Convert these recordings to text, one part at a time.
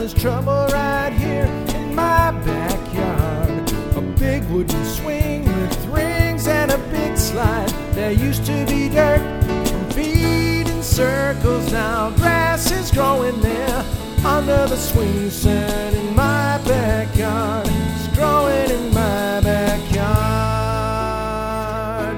there's trouble right here in my backyard. A big wooden swing with rings and a big slide. There used to be dirt from feet in circles. Now grass is growing there under the swing set in my backyard. It's growing in my backyard.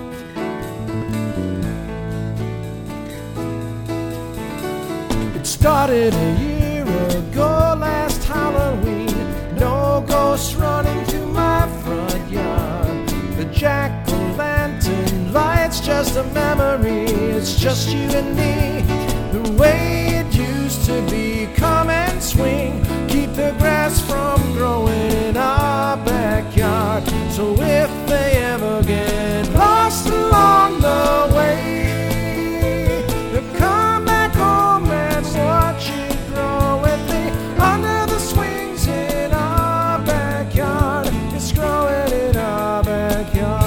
It started a year ago last Halloween. No ghosts running to my front yard. The jack-o'-lantern light's just a memory. It's just you and me, the way it used to be. Come and swing, keep the grass from growing in our backyard. So if they ever get lost along the way, they'll come back home and watch it grow with me under the swings in our backyard. It's growing in our backyard.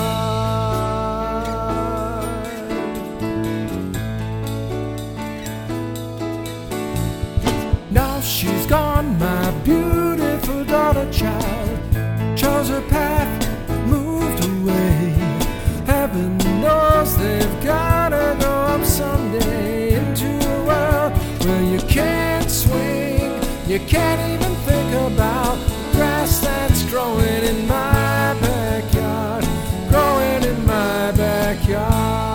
Now she's gone, my beautiful daughter child. Chose her path, moved away. Heaven knows they've gotta go up someday into a world where you can't swing, you can't even think about grass that's growing in my backyard, growing in my backyard.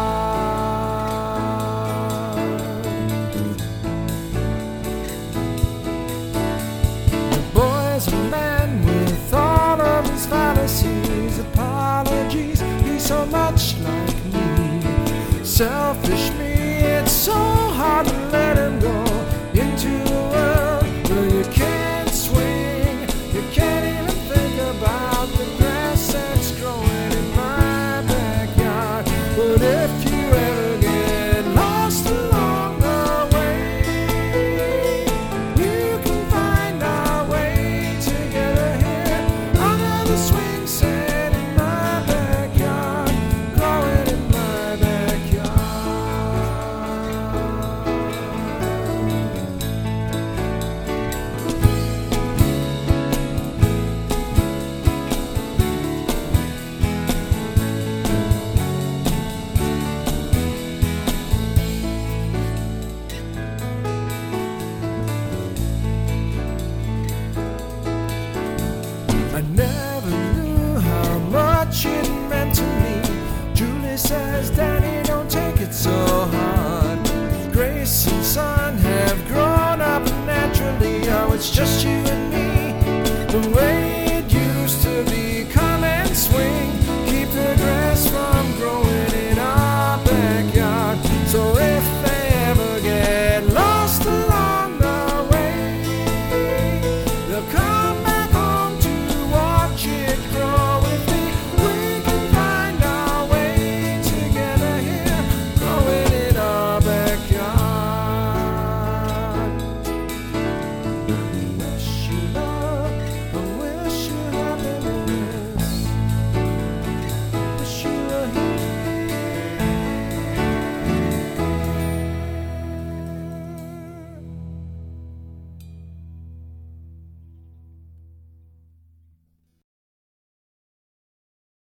The boy's a man with all of his fallacies, apologies, he's so much like me. Selfish me, it's so hard to let him go into a world where you can't swing, you can't even think about the grass that's growing in my backyard. But if you ever get lost along the way, you can find our way together here under the swing set in my backyard, growing in my backyard. I never knew how much it meant to me. Julie says, Danny, don't take it so hard. Grace and son have grown up naturally. Oh, it's just